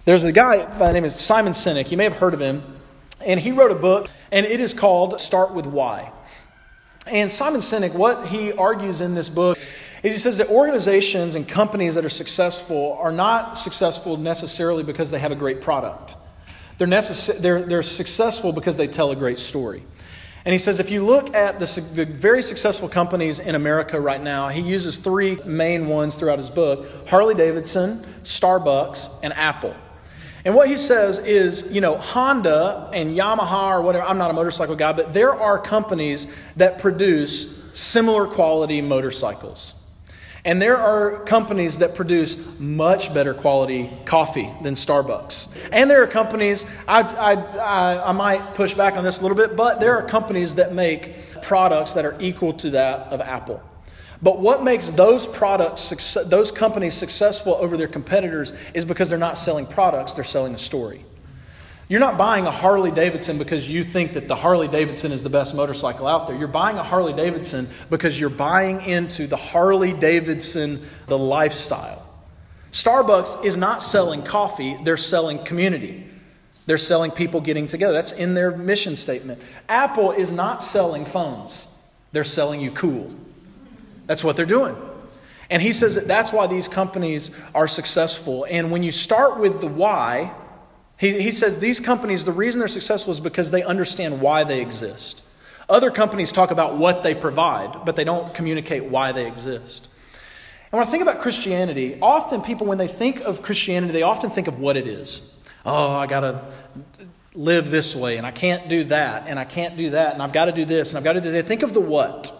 There's a guy by the name of Simon Sinek. You may have heard of him. And he wrote a book, and it is called Start With Why. And Simon Sinek, what he argues in this book is he says that organizations and companies that are successful are not successful necessarily because they have a great product. They're successful because they tell a great story. And he says if you look at the very successful companies in America right now, he uses three main ones throughout his book: Harley-Davidson, Starbucks, and Apple. And what he says is, Honda and Yamaha or whatever, I'm not a motorcycle guy, but there are companies that produce similar quality motorcycles. And there are companies that produce much better quality coffee than Starbucks. And there are companies, I might push back on this a little bit, but there are companies that make products that are equal to that of Apple. But what makes those companies successful over their competitors is because they're not selling products, they're selling a story. You're not buying a Harley-Davidson because you think that the Harley-Davidson is the best motorcycle out there. You're buying a Harley-Davidson because you're buying into the Harley-Davidson, the lifestyle. Starbucks is not selling coffee, they're selling community. They're selling people getting together. That's in their mission statement. Apple is not selling phones, they're selling you cool. That's what they're doing. And he says that that's why these companies are successful. And when you start with the why, he says these companies, the reason they're successful is because they understand why they exist. Other companies talk about what they provide, but they don't communicate why they exist. And when I think about Christianity, often people, when they think of Christianity, they often think of what it is. Oh, I got to live this way, and I can't do that, and I can't do that, and I've got to do this, and I've got to do that. They think of the what.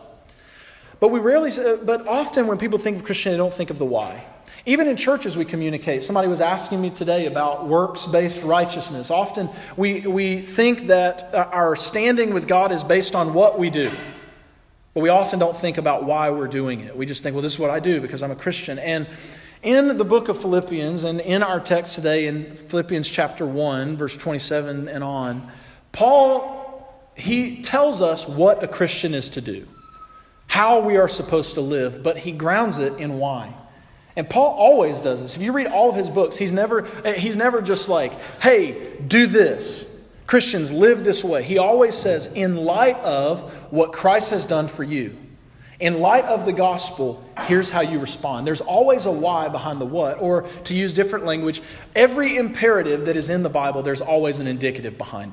But often when people think of Christianity, they don't think of the why. Even in churches we communicate. Somebody was asking me today about works-based righteousness. Often we think that our standing with God is based on what we do. But we often don't think about why we're doing it. We just think, well, this is what I do because I'm a Christian. And in the book of Philippians, and in our text today in Philippians chapter 1, verse 27 and on, Paul, he tells us what a Christian is to do, how we are supposed to live, but he grounds it in why. And Paul always does this. If you read all of his books, he's never just like, hey, do this. Christians, live this way. He always says, in light of what Christ has done for you, in light of the gospel, here's how you respond. There's always a why behind the what, or to use different language, every imperative that is in the Bible, there's always an indicative behind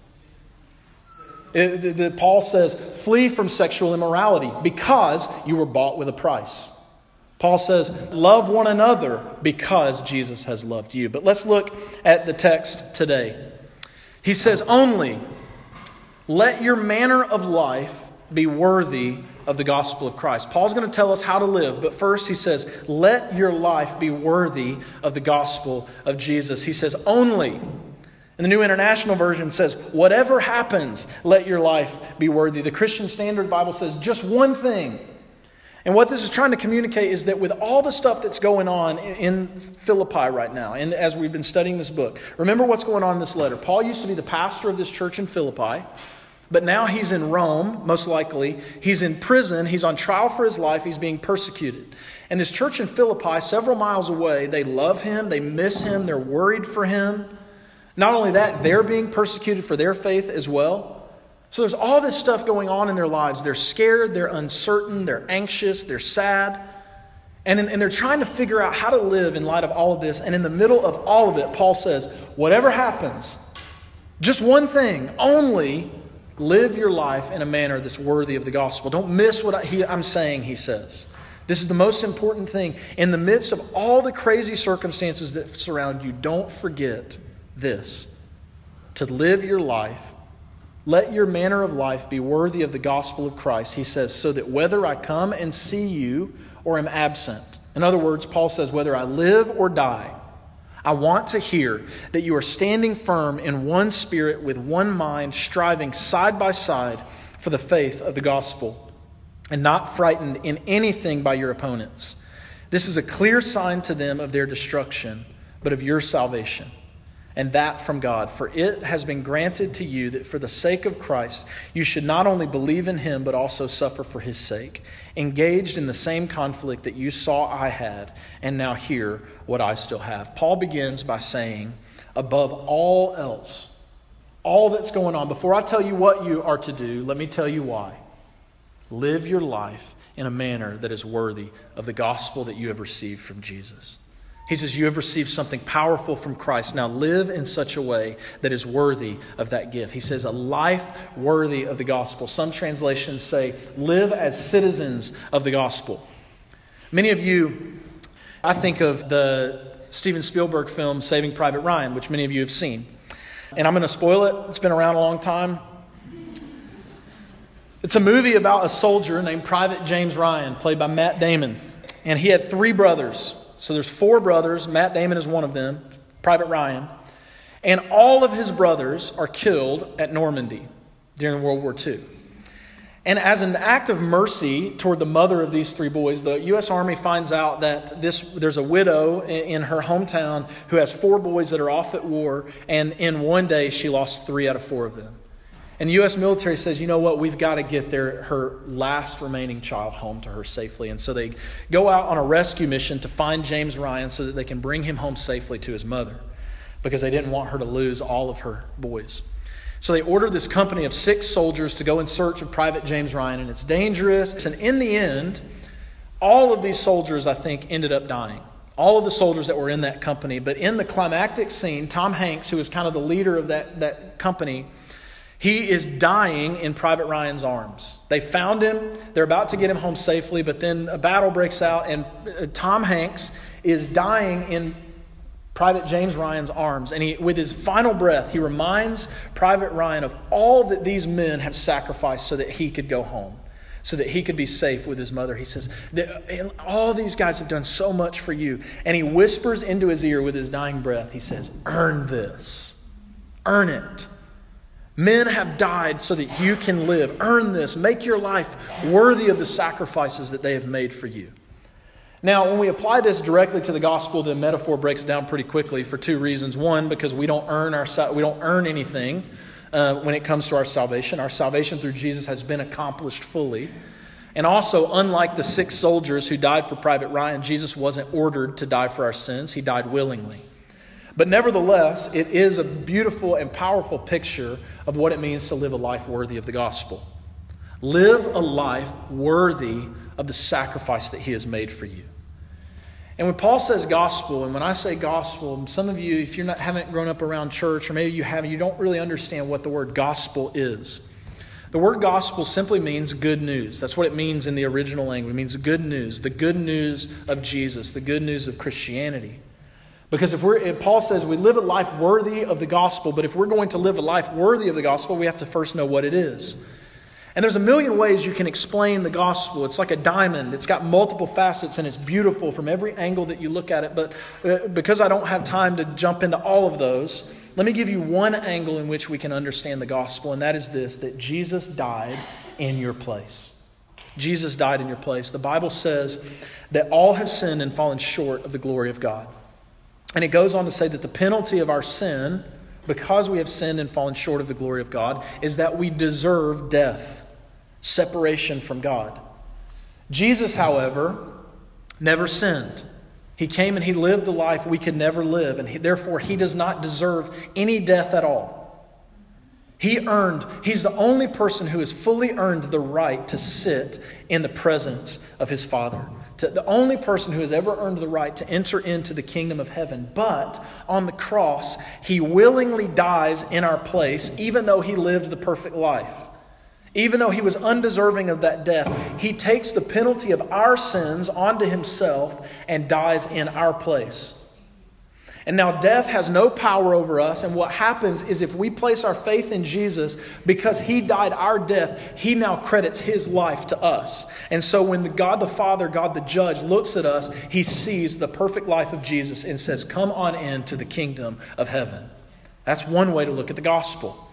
it. Paul says, flee from sexual immorality because you were bought with a price. Paul says, love one another because Jesus has loved you. But let's look at the text today. He says, only let your manner of life be worthy of the gospel of Christ. Paul's going to tell us how to live, but first he says, let your life be worthy of the gospel of Jesus. He says, only. And the New International Version says, whatever happens, let your life be worthy. The Christian Standard Bible says just one thing. And what this is trying to communicate is that with all the stuff that's going on in Philippi right now, and as we've been studying this book, remember what's going on in this letter. Paul used to be the pastor of this church in Philippi, but now he's in Rome, most likely. He's in prison. He's on trial for his life. He's being persecuted. And this church in Philippi, several miles away, they love him. They miss him. They're worried for him. Not only that, they're being persecuted for their faith as well. So there's all this stuff going on in their lives. They're scared, they're uncertain, they're anxious, they're sad. And they're trying to figure out how to live in light of all of this. And in the middle of all of it, Paul says, whatever happens, just one thing, only live your life in a manner that's worthy of the gospel. Don't miss what I'm saying, he says. This is the most important thing. In the midst of all the crazy circumstances that surround you, don't forget this: to live your life, let your manner of life be worthy of the gospel of Christ. He says, so that whether I come and see you or am absent. In other words, Paul says, whether I live or die, I want to hear that you are standing firm in one spirit with one mind, striving side by side for the faith of the gospel, and not frightened in anything by your opponents. This is a clear sign to them of their destruction, but of your salvation, and that from God. For it has been granted to you that for the sake of Christ, you should not only believe in him, but also suffer for his sake, engaged in the same conflict that you saw I had, and now hear what I still have. Paul begins by saying above all else, all that's going on. Before I tell you what you are to do, let me tell you why. Live your life in a manner that is worthy of the gospel that you have received from Jesus. He says, you have received something powerful from Christ. Now live in such a way that is worthy of that gift. He says, a life worthy of the gospel. Some translations say, live as citizens of the gospel. Many of you, I think of the Steven Spielberg film, Saving Private Ryan, which many of you have seen. And I'm going to spoil it. It's been around a long time. It's a movie about a soldier named Private James Ryan, played by Matt Damon. And he had 3 brothers. So there's 4 brothers. Matt Damon is one of them, Private Ryan. And all of his brothers are killed at Normandy during World War II. And as an act of mercy toward the mother of these 3 boys, the U.S. Army finds out that there's a widow in her hometown who has 4 boys that are off at war. And in one day, she lost 3 out of 4 of them. And the U.S. military says, you know what, we've got to get her last remaining child home to her safely. And so they go out on a rescue mission to find James Ryan so that they can bring him home safely to his mother, because they didn't want her to lose all of her boys. So they ordered this company of 6 soldiers to go in search of Private James Ryan, and it's dangerous. And in the end, all of these soldiers, I think, ended up dying. All of the soldiers that were in that company. But in the climactic scene, Tom Hanks, who was kind of the leader of that company, he is dying in Private Ryan's arms. They found him. They're about to get him home safely, but then a battle breaks out, and Tom Hanks is dying in Private James Ryan's arms. And with his final breath, he reminds Private Ryan of all that these men have sacrificed so that he could go home, so that he could be safe with his mother. He says, all these guys have done so much for you. And he whispers into his ear with his dying breath, he says, earn this. Earn it. Men have died so that you can live. Earn this. Make your life worthy of the sacrifices that they have made for you. Now, when we apply this directly to the gospel, the metaphor breaks down pretty quickly for 2 reasons. One, because we don't earn anything when it comes to our salvation. Our salvation through Jesus has been accomplished fully. And also, unlike the 6 soldiers who died for Private Ryan, Jesus wasn't ordered to die for our sins. He died willingly. But nevertheless, it is a beautiful and powerful picture of what it means to live a life worthy of the gospel. Live a life worthy of the sacrifice that He has made for you. And when Paul says gospel, and when I say gospel, some of you, if you haven't grown up around church, or maybe you haven't, you don't really understand what the word gospel is. The word gospel simply means good news. That's what it means in the original language. It means good news, the good news of Jesus, the good news of Christianity. Because if Paul says we live a life worthy of the gospel, but if we're going to live a life worthy of the gospel, we have to first know what it is. And there's a million ways you can explain the gospel. It's like a diamond. It's got multiple facets and it's beautiful from every angle that you look at it. But because I don't have time to jump into all of those, let me give you one angle in which we can understand the gospel, and that is this, that Jesus died in your place. Jesus died in your place. The Bible says that all have sinned and fallen short of the glory of God. And it goes on to say that the penalty of our sin, because we have sinned and fallen short of the glory of God, is that we deserve death, separation from God. Jesus, however, never sinned. He came and He lived a life we could never live, and therefore He does not deserve any death at all. He's the only person who has fully earned the right to sit in the presence of His Father. The only person who has ever earned the right to enter into the kingdom of heaven. But on the cross, He willingly dies in our place, even though He lived the perfect life. Even though He was undeserving of that death, He takes the penalty of our sins onto Himself and dies in our place. And now death has no power over us. And what happens is if we place our faith in Jesus, because He died our death, He now credits His life to us. And so when God the Father, God the Judge, looks at us, He sees the perfect life of Jesus and says, come on into the kingdom of heaven. That's one way to look at the gospel.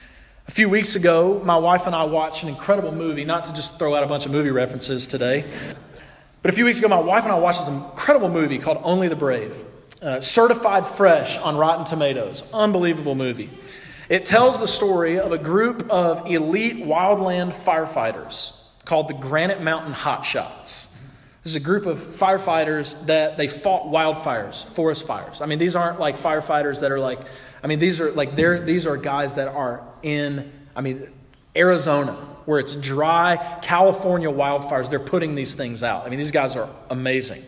A few weeks ago, my wife and I watched an incredible movie, not to just throw out a bunch of movie references today, but a few weeks ago, my wife and I watched this incredible movie called Only the Brave. Certified fresh on Rotten Tomatoes. Unbelievable movie. It tells the story of a group of elite wildland firefighters called the Granite Mountain Hotshots. This is a group of firefighters that they fought wildfires, forest fires. I mean, these aren't like firefighters that are like, I mean, these are guys that are in, Arizona, where it's dry, California wildfires. They're putting these things out. I mean, these guys are amazing.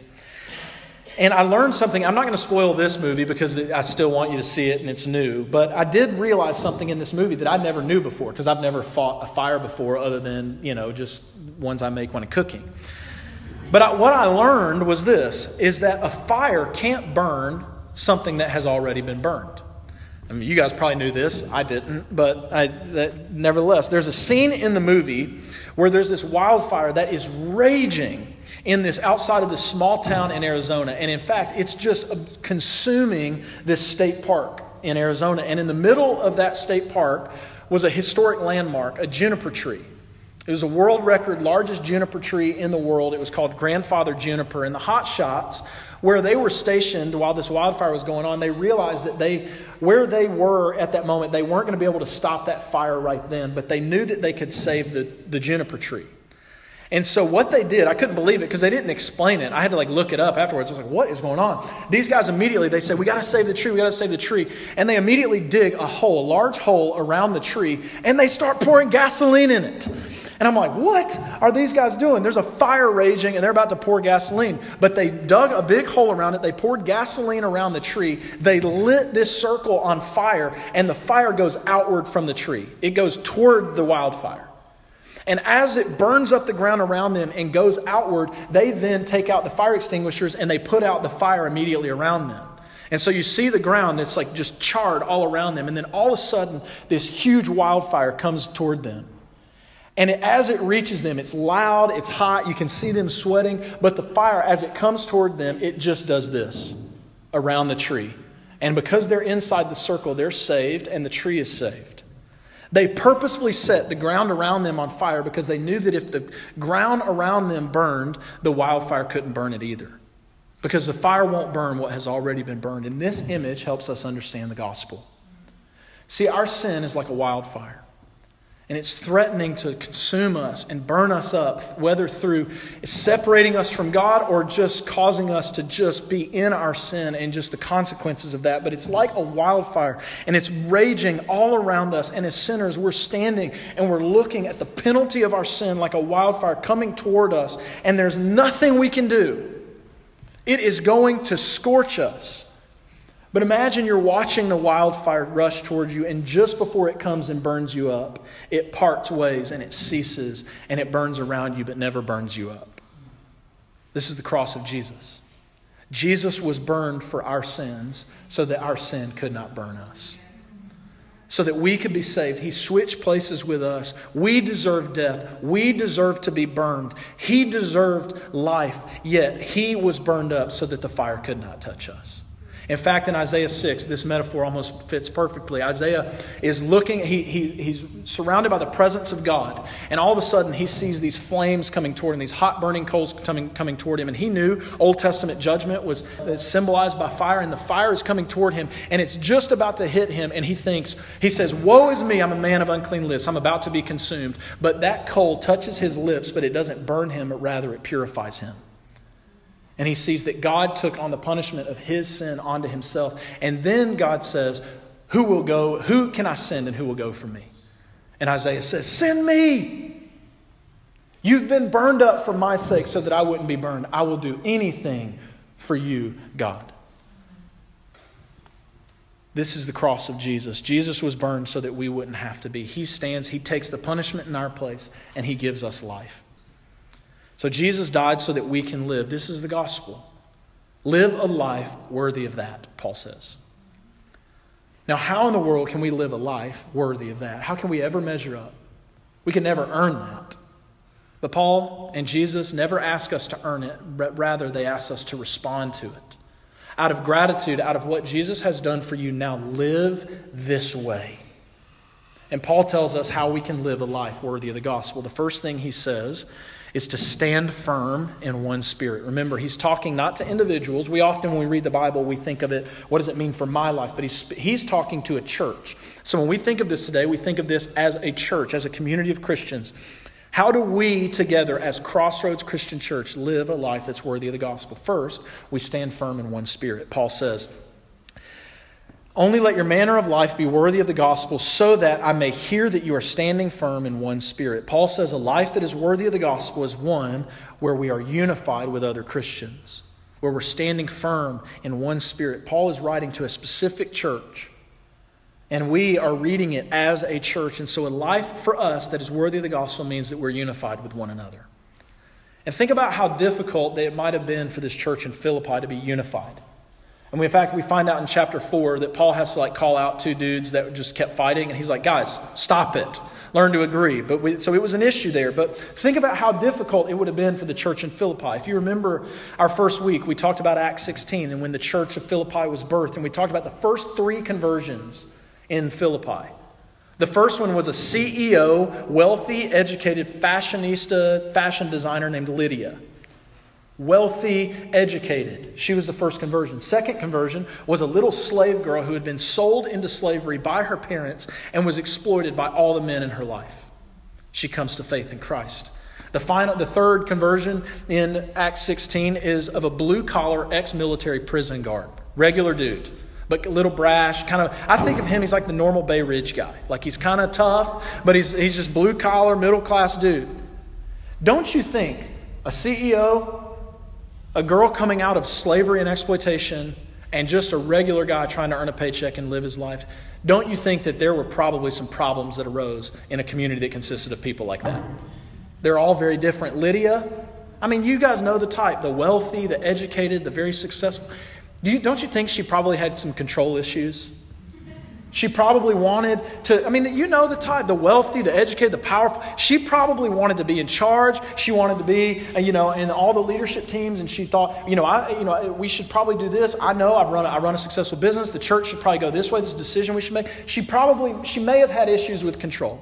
And I learned something. I'm not going to spoil this movie because I still want you to see it and it's new. But I did realize something in this movie that I never knew before, because I've never fought a fire before other than, just ones I make when I'm cooking. But what I learned was this, is that a fire can't burn something that has already been burned. I mean, you guys probably knew this. I didn't. But nevertheless, there's a scene in the movie where there's this wildfire that is raging in this outside of this small town in Arizona. And in fact, it's just consuming this state park in Arizona. And in the middle of that state park was a historic landmark, a juniper tree. It was a world record largest juniper tree in the world. It was called Grandfather Juniper. And the hot shots, where they were stationed while this wildfire was going on, they realized that where they were at that moment, they weren't going to be able to stop that fire right then, but they knew that they could save the juniper tree. And so what they did, I couldn't believe it because they didn't explain it. I had to look it up afterwards. I was like, what is going on? These guys immediately, they said, we got to save the tree. We got to save the tree. And they immediately dig a large hole around the tree, and they start pouring gasoline in it. And I'm like, what are these guys doing? There's a fire raging and they're about to pour gasoline. But they dug a big hole around it. They poured gasoline around the tree. They lit this circle on fire, and the fire goes outward from the tree. It goes toward the wildfire. And as it burns up the ground around them and goes outward, they then take out the fire extinguishers and they put out the fire immediately around them. And so you see the ground, it's just charred all around them. And then all of a sudden, this huge wildfire comes toward them. And as it reaches them, it's loud, it's hot, you can see them sweating. But the fire, as it comes toward them, it just does this around the tree. And because they're inside the circle, they're saved and the tree is saved. They purposefully set the ground around them on fire because they knew that if the ground around them burned, the wildfire couldn't burn it either. Because the fire won't burn what has already been burned. And this image helps us understand the gospel. See, our sin is like a wildfire. And it's threatening to consume us and burn us up, whether through separating us from God or just causing us to just be in our sin and just the consequences of that. But it's like a wildfire, and it's raging all around us. And as sinners, we're standing and we're looking at the penalty of our sin like a wildfire coming toward us. And there's nothing we can do. It is going to scorch us. But imagine you're watching the wildfire rush towards you, and just before it comes and burns you up, it parts ways and it ceases and it burns around you but never burns you up. This is the cross of Jesus. Jesus was burned for our sins so that our sin could not burn us. So that we could be saved. He switched places with us. We deserve death. We deserve to be burned. He deserved life, yet He was burned up so that the fire could not touch us. In fact, in Isaiah 6, this metaphor almost fits perfectly. Isaiah is looking, he's surrounded by the presence of God. And all of a sudden, he sees these flames coming toward him, these hot burning coals coming toward him. And he knew Old Testament judgment was symbolized by fire. And the fire is coming toward him. And it's just about to hit him. And he says, woe is me, I'm a man of unclean lips. I'm about to be consumed. But that coal touches his lips, but it doesn't burn him, but rather it purifies him. And he sees that God took on the punishment of his sin onto himself. And then God says, who can I send and who will go for me? And Isaiah says, send me. You've been burned up for my sake so that I wouldn't be burned. I will do anything for you, God. This is the cross of Jesus. Jesus was burned so that we wouldn't have to be. He stands, He takes the punishment in our place, and He gives us life. So Jesus died so that we can live. This is the gospel. Live a life worthy of that, Paul says. Now, how in the world can we live a life worthy of that? How can we ever measure up? We can never earn that. But Paul and Jesus never ask us to earn it, but rather they ask us to respond to it. Out of gratitude, out of what Jesus has done for you, now live this way. And Paul tells us how we can live a life worthy of the gospel. The first thing he says is to stand firm in one spirit. Remember, he's talking not to individuals. We often, when we read the Bible, we think of it, what does it mean for my life? But he's talking to a church. So when we think of this today, we think of this as a church, as a community of Christians. How do we together as Crossroads Christian Church live a life that's worthy of the gospel? First, we stand firm in one spirit. Paul says, only let your manner of life be worthy of the gospel so that I may hear that you are standing firm in one spirit. Paul says a life that is worthy of the gospel is one where we are unified with other Christians, where we're standing firm in one spirit. Paul is writing to a specific church, and we are reading it as a church. And so a life for us that is worthy of the gospel means that we're unified with one another. And think about how difficult it might have been for this church in Philippi to be unified. And in fact, we find out in chapter 4 that Paul has to call out two dudes that just kept fighting. And he's like, guys, stop it. Learn to agree. So it was an issue there. But think about how difficult it would have been for the church in Philippi. If you remember our first week, we talked about Acts 16 and when the church of Philippi was birthed. And we talked about the first 3 conversions in Philippi. The first one was a CEO, wealthy, educated fashionista, fashion designer named Lydia. Wealthy, educated. She was the first conversion. Second conversion was a little slave girl who had been sold into slavery by her parents and was exploited by all the men in her life. She comes to faith in Christ. The third conversion in Acts 16 is of a blue-collar ex-military prison guard. Regular dude, but a little brash. I think of him, he's like the normal Bay Ridge guy. Like he's kind of tough, but he's just blue-collar, middle-class dude. Don't you think a CEO, a girl coming out of slavery and exploitation, and just a regular guy trying to earn a paycheck and live his life, don't you think that there were probably some problems that arose in a community that consisted of people like that? They're all very different. Lydia, you guys know the type, the wealthy, the educated, the very successful. Don't you think she probably had some control issues? She probably wanted to, you know the type, the wealthy, the educated, the powerful. She probably wanted to be in charge. She wanted to be, in all the leadership teams. And she thought, we should probably do this. I know I run a successful business. The church should probably go this way. This is a decision we should make. She may have had issues with control.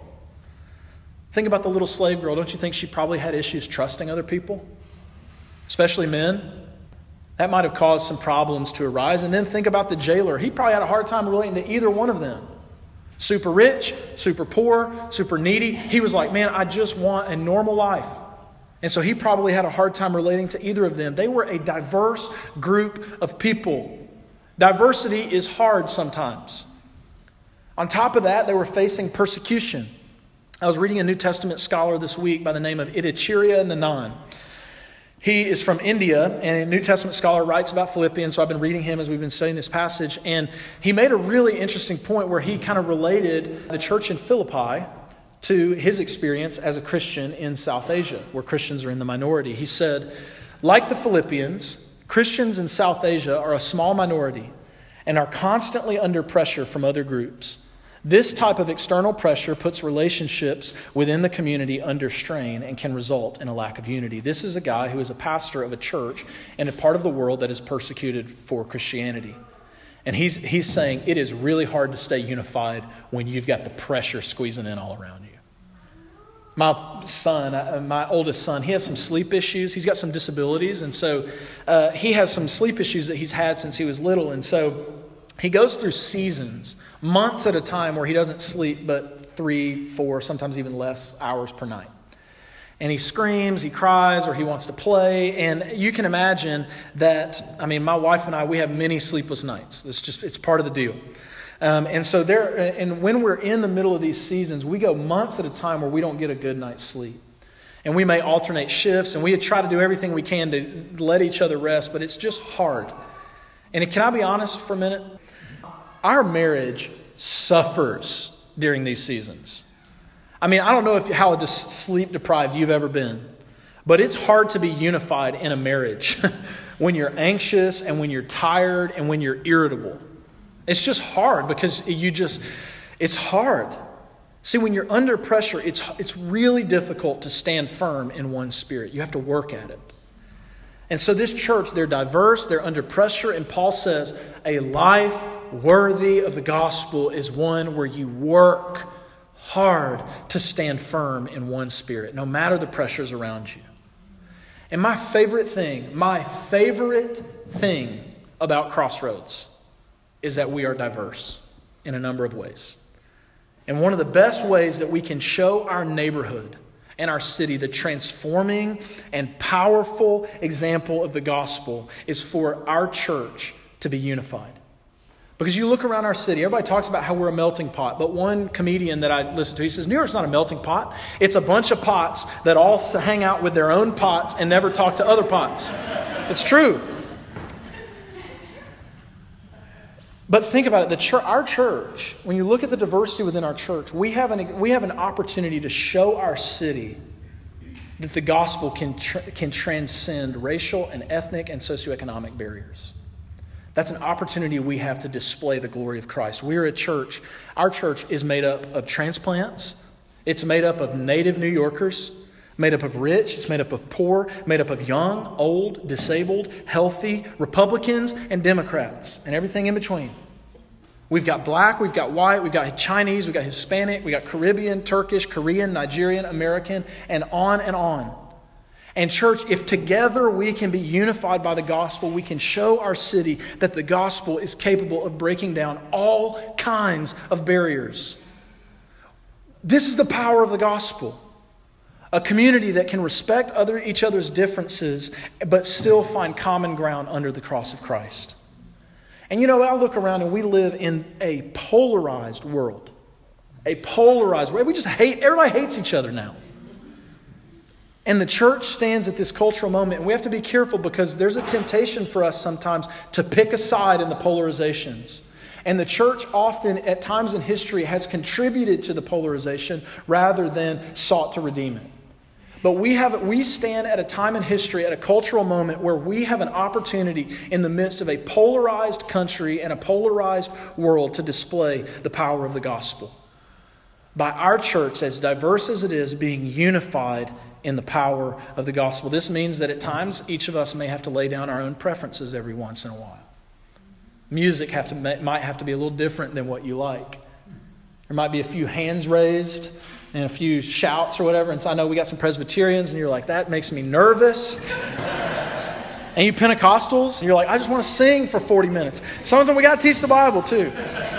Think about the little slave girl. Don't you think she probably had issues trusting other people? Especially men. That might have caused some problems to arise. And then think about the jailer. He probably had a hard time relating to either one of them. Super rich, super poor, super needy. He was like, man, I just want a normal life. And so he probably had a hard time relating to either of them. They were a diverse group of people. Diversity is hard sometimes. On top of that, they were facing persecution. I was reading a New Testament scholar this week by the name of Itachirya Nanan. He is from India, and a New Testament scholar writes about Philippians, so I've been reading him as we've been studying this passage, and he made a really interesting point where he kind of related the church in Philippi to his experience as a Christian in South Asia, where Christians are in the minority. He said, like the Philippians, Christians in South Asia are a small minority and are constantly under pressure from other groups. This type of external pressure puts relationships within the community under strain and can result in a lack of unity. This is a guy who is a pastor of a church in a part of the world that is persecuted for Christianity. And he's saying it is really hard to stay unified when you've got the pressure squeezing in all around you. My oldest son, he has some sleep issues. He's got some disabilities. And so he has some sleep issues that he's had since he was little. And so he goes through seasons, months at a time, where he doesn't sleep but 3, 4, sometimes even less hours per night. And he screams, he cries, or he wants to play. And you can imagine that, my wife and I, we have many sleepless nights. It's part of the deal. And when we're in the middle of these seasons, we go months at a time where we don't get a good night's sleep. And we may alternate shifts, and we try to do everything we can to let each other rest, but it's just hard. And can I be honest for a minute? Our marriage suffers during these seasons. I don't know how sleep deprived you've ever been, but it's hard to be unified in a marriage when you're anxious and when you're tired and when you're irritable. It's just hard because it's hard. See, when you're under pressure, it's really difficult to stand firm in one spirit. You have to work at it. And so this church, they're diverse, they're under pressure, and Paul says a life worthy of the gospel is one where you work hard to stand firm in one spirit, no matter the pressures around you. And my favorite thing about Crossroads is that we are diverse in a number of ways. And one of the best ways that we can show our neighborhood in our city, the transforming and powerful example of the gospel is for our church to be unified. Because you look around our city, everybody talks about how we're a melting pot. But one comedian that I listen to, he says, New York's not a melting pot. It's a bunch of pots that all hang out with their own pots and never talk to other pots. It's true. But think about it. Our church, when you look at the diversity within our church, we have an opportunity to show our city that the gospel can transcend racial and ethnic and socioeconomic barriers. That's an opportunity we have to display the glory of Christ. We're a church. Our church is made up of transplants. It's made up of native New Yorkers, made up of rich. It's made up of poor, made up of young, old, disabled, healthy, Republicans, and Democrats, and everything in between. We've got black, we've got white, we've got Chinese, we've got Hispanic, we've got Caribbean, Turkish, Korean, Nigerian, American, and on and on. And church, if together we can be unified by the gospel, we can show our city that the gospel is capable of breaking down all kinds of barriers. This is the power of the gospel. A community that can respect each other's differences, but still find common ground under the cross of Christ. And I look around and we live in a polarized world. A polarized world. Everybody hates each other now. And the church stands at this cultural moment, and we have to be careful because there's a temptation for us sometimes to pick a side in the polarizations. And the church often, at times in history, has contributed to the polarization rather than sought to redeem it. But we stand at a time in history, at a cultural moment where we have an opportunity in the midst of a polarized country and a polarized world to display the power of the gospel. By our church, as diverse as it is, being unified in the power of the gospel. This means that at times each of us may have to lay down our own preferences every once in a while. Music might have to be a little different than what you like. There might be a few hands raised and a few shouts or whatever. And so I know we got some Presbyterians and you're like, that makes me nervous. And you Pentecostals, you're like, I just want to sing for 40 minutes. Sometimes we got to teach the Bible too.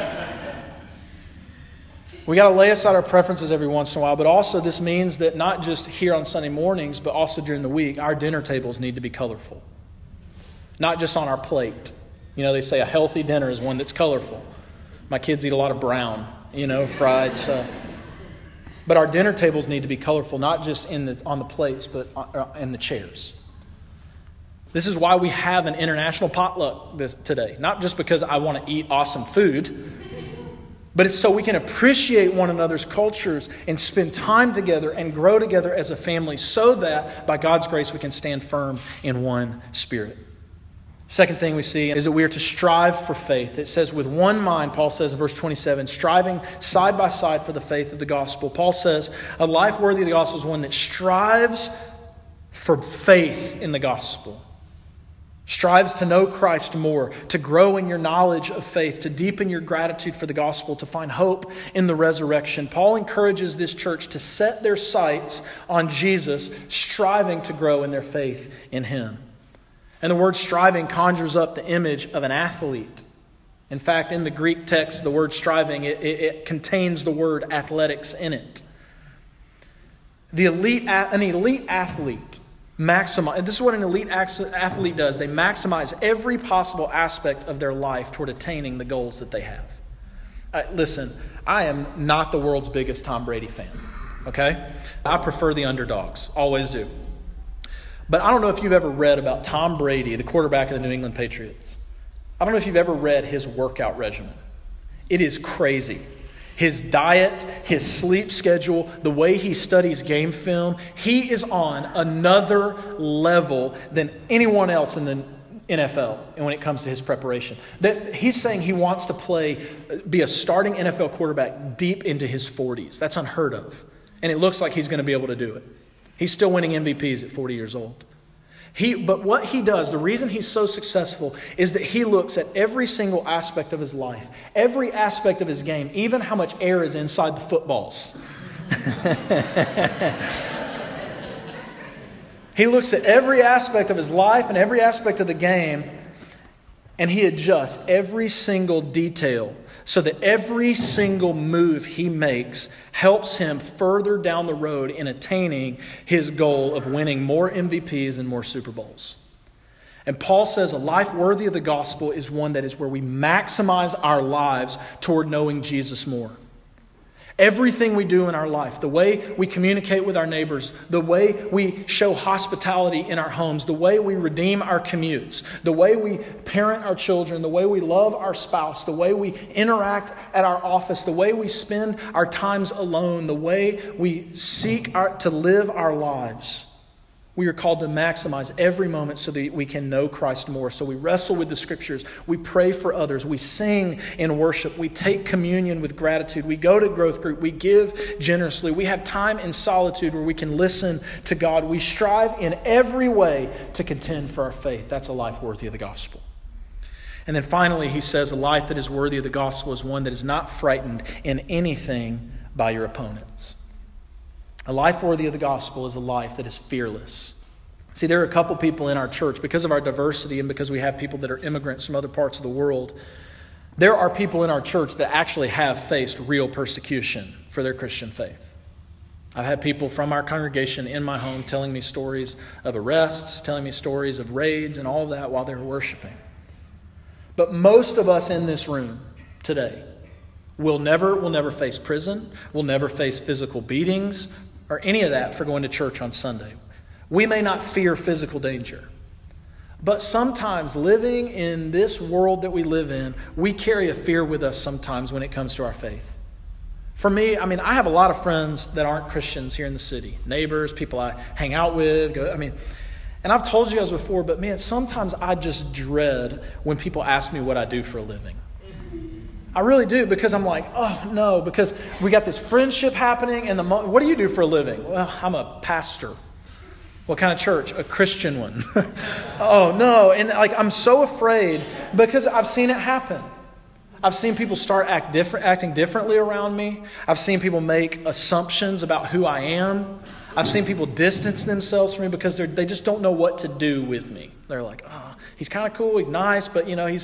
We got to lay aside our preferences every once in a while, but also this means that not just here on Sunday mornings, but also during the week, our dinner tables need to be colorful. Not just on our plate. They say a healthy dinner is one that's colorful. My kids eat a lot of brown, fried stuff. But our dinner tables need to be colorful, not just on the plates, but in the chairs. This is why we have an international potluck today. Not just because I want to eat awesome food, but it's so we can appreciate one another's cultures and spend time together and grow together as a family so that, by God's grace, we can stand firm in one spirit. Second thing we see is that we are to strive for faith. It says, with one mind, Paul says in verse 27, striving side by side for the faith of the gospel. Paul says, a life worthy of the gospel is one that strives for faith in the gospel. Strives to know Christ more, to grow in your knowledge of faith, to deepen your gratitude for the gospel, to find hope in the resurrection. Paul encourages this church to set their sights on Jesus, striving to grow in their faith in Him. And the word striving conjures up the image of an athlete. In fact, in the Greek text, the word striving, it contains the word athletics in it. An elite athlete maximize. This is what an elite athlete does. They maximize every possible aspect of their life toward attaining the goals that they have. Listen, I am not the world's biggest Tom Brady fan. Okay? I prefer the underdogs. Always do. But I don't know if you've ever read about Tom Brady, the quarterback of the New England Patriots. I don't know if you've ever read his workout regimen. It is crazy. His diet, his sleep schedule, the way he studies game film, he is on another level than anyone else in the NFL and when it comes to his preparation. That he's saying he wants to be a starting NFL quarterback deep into his 40s. That's unheard of. And it looks like he's going to be able to do it. He's still winning MVPs at 40 years old. But what he does, the reason he's so successful is that he looks at every single aspect of his life, every aspect of his game, even how much air is inside the footballs. He looks at every aspect of his life and every aspect of the game, and he adjusts every single detail so that every single move he makes helps him further down the road in attaining his goal of winning more MVPs and more Super Bowls. And Paul says a life worthy of the gospel is one that is where we maximize our lives toward knowing Jesus more. Everything we do in our life, the way we communicate with our neighbors, the way we show hospitality in our homes, the way we redeem our commutes, the way we parent our children, the way we love our spouse, the way we interact at our office, the way we spend our times alone, the way we seek to live our lives. We are called to maximize every moment so that we can know Christ more. So we wrestle with the Scriptures. We pray for others. We sing in worship. We take communion with gratitude. We go to growth group. We give generously. We have time in solitude where we can listen to God. We strive in every way to contend for our faith. That's a life worthy of the gospel. And then finally, he says a life that is worthy of the gospel is one that is not frightened in anything by your opponents. A life worthy of the gospel is a life that is fearless. See, there are a couple people in our church, because of our diversity and because we have people that are immigrants from other parts of the world, there are people in our church that actually have faced real persecution for their Christian faith. I've had people from our congregation in my home telling me stories of arrests, telling me stories of raids and all of that while they were worshiping. But most of us in this room today will never face prison, will never face physical beatings, or any of that for going to church on Sunday. We may not fear physical danger. But sometimes living in this world that we live in, we carry a fear with us sometimes when it comes to our faith. For me, I have a lot of friends that aren't Christians here in the city. Neighbors, people I hang out with. And I've told you guys before, but man, sometimes I just dread when people ask me what I do for a living. I really do, because I'm like, oh no, because we got this friendship happening, and what do you do for a living? Well, I'm a pastor. What kind of church? A Christian one. Oh no, and I'm so afraid because I've seen it happen. I've seen people start acting differently around me. I've seen people make assumptions about who I am. I've seen people distance themselves from me because they just don't know what to do with me. They're like, oh, he's kind of cool, he's nice, but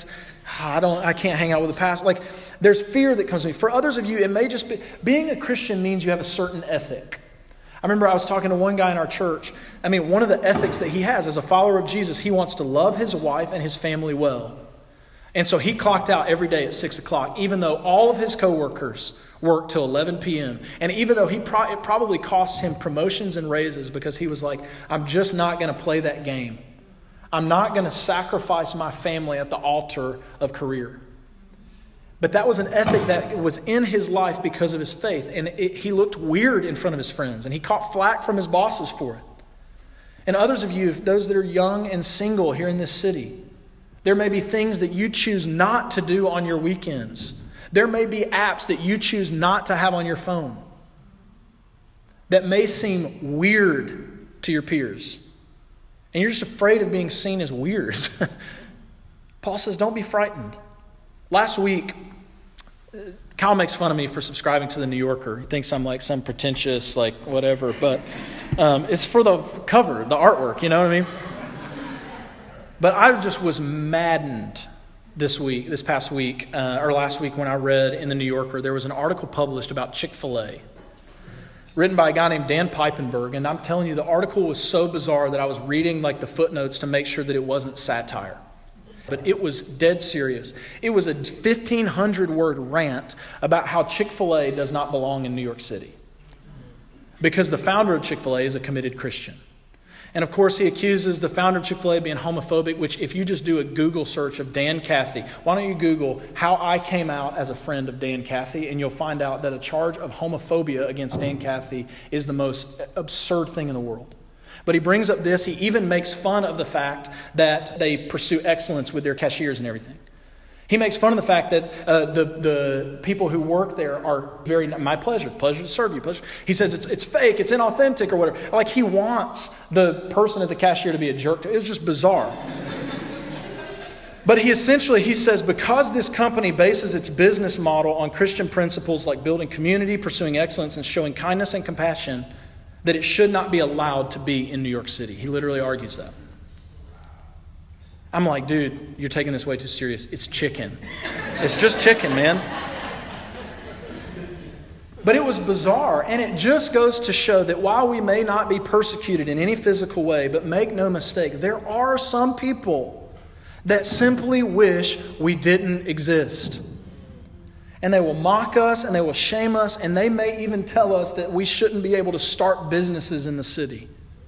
I can't hang out with the pastor. There's fear that comes to me. For others of you, it may just be, being a Christian means you have a certain ethic. I remember I was talking to one guy in our church. One of the ethics that he has as a follower of Jesus, he wants to love his wife and his family well. And so he clocked out every day at 6 o'clock, even though all of his coworkers worked till 11 p.m. And even though it probably cost him promotions and raises because he was like, I'm just not going to play that game. I'm not going to sacrifice my family at the altar of career. But that was an ethic that was in his life because of his faith. And he looked weird in front of his friends. And he caught flack from his bosses for it. And others of you, those that are young and single here in this city, there may be things that you choose not to do on your weekends. There may be apps that you choose not to have on your phone that may seem weird to your peers. And you're just afraid of being seen as weird. Paul says, don't be frightened. Last week, Kyle makes fun of me for subscribing to the New Yorker. He thinks I'm some pretentious, whatever. But it's for the cover, the artwork, you know what I mean? But I just was maddened this past week, or last week when I read in the New Yorker, there was an article published about Chick-fil-A, written by a guy named Dan Piepenburg. And I'm telling you, the article was so bizarre that I was reading the footnotes to make sure that it wasn't satire. But it was dead serious. It was a 1,500-word rant about how Chick-fil-A does not belong in New York City. Because the founder of Chick-fil-A is a committed Christian. And of course, he accuses the founder of Chick-fil-A of being homophobic, which if you just do a Google search of Dan Cathy, why don't you Google how I came out as a friend of Dan Cathy, and you'll find out that a charge of homophobia against Dan Cathy is the most absurd thing in the world. But he brings up this. He even makes fun of the fact that they pursue excellence with their cashiers and everything. He makes fun of the fact that the people who work there are very, my pleasure to serve you. Pleasure. He says it's fake, it's inauthentic or whatever. He wants the person at the cashier to be a jerk to. It's just bizarre. But he says, because this company bases its business model on Christian principles like building community, pursuing excellence, and showing kindness and compassion, that it should not be allowed to be in New York City. He literally argues that. I'm like, dude, you're taking this way too serious. It's chicken. It's just chicken, man. But it was bizarre, and it just goes to show that while we may not be persecuted in any physical way, but make no mistake, there are some people that simply wish we didn't exist. And they will mock us, and they will shame us, and they may even tell us that we shouldn't be able to start businesses in the city.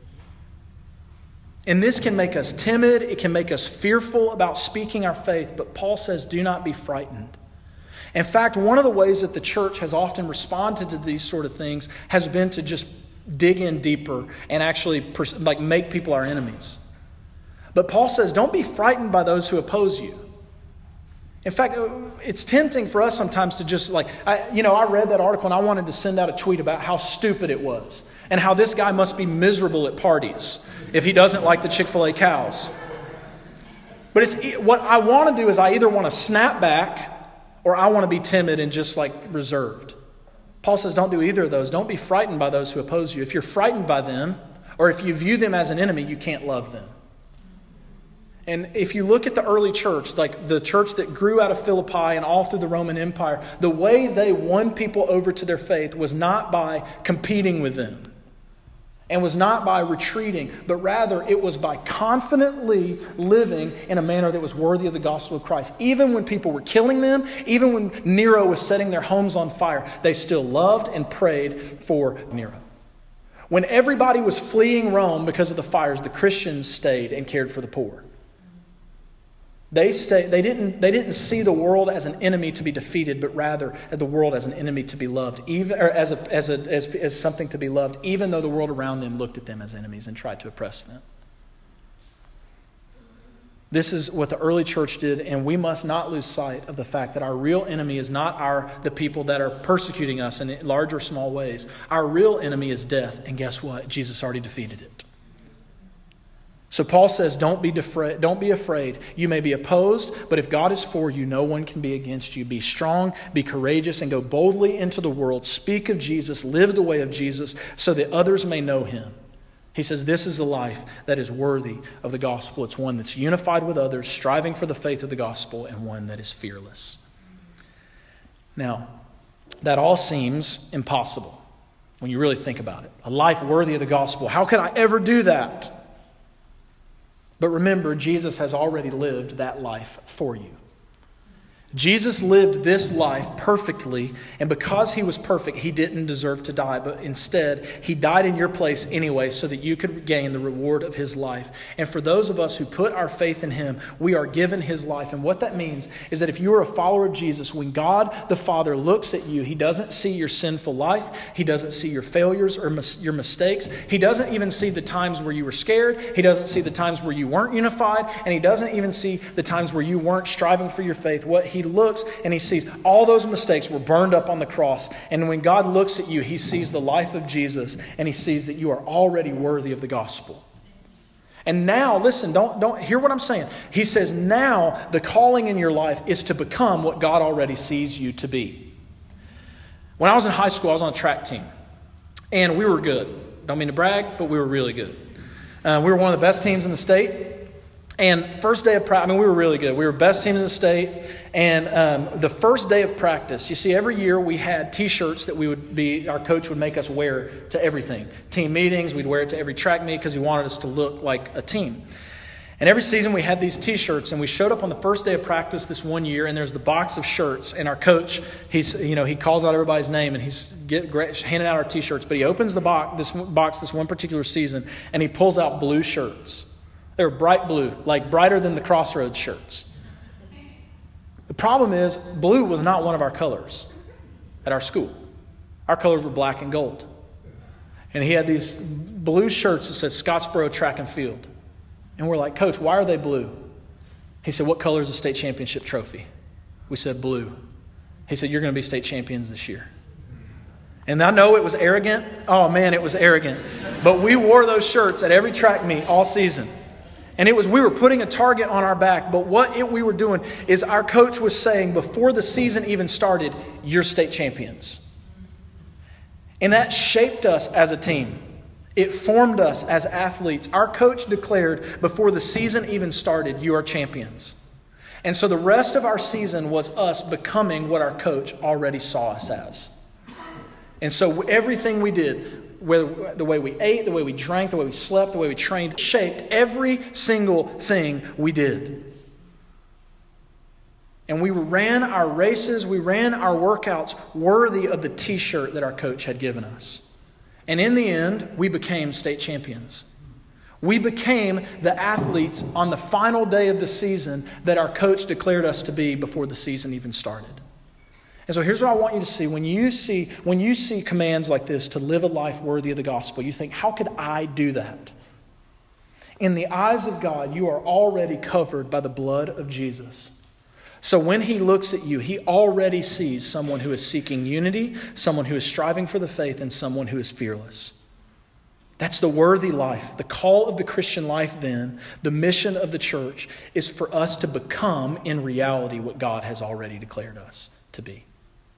And this can make us timid, it can make us fearful about speaking our faith, but Paul says, do not be frightened. In fact, one of the ways that the church has often responded to these sort of things has been to just dig in deeper and actually make people our enemies. But Paul says, don't be frightened by those who oppose you. In fact, it's tempting for us sometimes to just I read that article and I wanted to send out a tweet about how stupid it was and how this guy must be miserable at parties if he doesn't like the Chick-fil-A cows. But what I want to do is I either want to snap back or I want to be timid and just reserved. Paul says don't do either of those. Don't be frightened by those who oppose you. If you're frightened by them, or if you view them as an enemy, you can't love them. And if you look at the early church, like the church that grew out of Philippi and all through the Roman Empire, the way they won people over to their faith was not by competing with them. And was not by retreating, but rather it was by confidently living in a manner that was worthy of the gospel of Christ. Even when people were killing them, even when Nero was setting their homes on fire, they still loved and prayed for Nero. When everybody was fleeing Rome because of the fires, the Christians stayed and cared for the poor. They didn't see the world as an enemy to be defeated, but rather the world as an enemy to be loved, even or as something to be loved, even though the world around them looked at them as enemies and tried to oppress them. This is what the early church did, and we must not lose sight of the fact that our real enemy is not the people that are persecuting us in large or small ways. Our real enemy is death, and guess what? Jesus already defeated it. So Paul says, don't be afraid. You may be opposed, but if God is for you, no one can be against you. Be strong, be courageous, and go boldly into the world. Speak of Jesus, live the way of Jesus, so that others may know him. He says this is a life that is worthy of the gospel. It's one that's unified with others, striving for the faith of the gospel, and one that is fearless. Now, that all seems impossible when you really think about it. A life worthy of the gospel. How could I ever do that? But remember, Jesus has already lived that life for you. Jesus lived this life perfectly, and because he was perfect, he didn't deserve to die, but instead, he died in your place anyway so that you could gain the reward of his life. And for those of us who put our faith in him, we are given his life. And what that means is that if you are a follower of Jesus, when God the Father looks at you, he doesn't see your sinful life, he doesn't see your failures or your mistakes, he doesn't even see the times where you were scared, he doesn't see the times where you weren't unified, and he doesn't even see the times where you weren't striving for your faith. What he looks and he sees all those mistakes were burned up on the cross. And when God looks at you, he sees the life of Jesus and he sees that you are already worthy of the gospel. And now, listen, don't hear what I'm saying. He says now the calling in your life is to become what God already sees you to be. When I was in high school, I was on a track team. And we were good. Don't mean to brag, but we were really good. We were one of the best teams in the state. And first day of practice, we were really good. We were best teams in the state. And the first day of practice, you see, every year we had T-shirts that our coach would make us wear to everything. Team meetings, we'd wear it to every track meet because he wanted us to look like a team. And every season we had these T-shirts, and we showed up on the first day of practice this one year, and there's the box of shirts. And our coach, he calls out everybody's name, and he's handing out our T-shirts. But he opens the box this one particular season, and he pulls out blue shirts. They were bright blue, like brighter than the Crossroads shirts. The problem is, blue was not one of our colors at our school. Our colors were black and gold. And he had these blue shirts that said Scottsboro Track and Field. And we're like, Coach, why are they blue? He said, what color is the state championship trophy? We said, blue. He said, you're going to be state champions this year. And I know it was arrogant. Oh, man, it was arrogant. But we wore those shirts at every track meet all season. And we were putting a target on our back, but what we were doing is our coach was saying before the season even started, you're state champions. And that shaped us as a team. It formed us as athletes. Our coach declared before the season even started, you are champions. And so the rest of our season was us becoming what our coach already saw us as. And so everything we did, whether the way we ate, the way we drank, the way we slept, the way we trained, shaped every single thing we did. And we ran our races, we ran our workouts worthy of the t-shirt that our coach had given us. And in the end, we became state champions. We became the athletes on the final day of the season that our coach declared us to be before the season even started. And so here's what I want you to see. When you see commands like this to live a life worthy of the gospel, you think, how could I do that? In the eyes of God, you are already covered by the blood of Jesus. So when he looks at you, he already sees someone who is seeking unity, someone who is striving for the faith, and someone who is fearless. That's the worthy life. The call of the Christian life then, the mission of the church, is for us to become in reality what God has already declared us to be.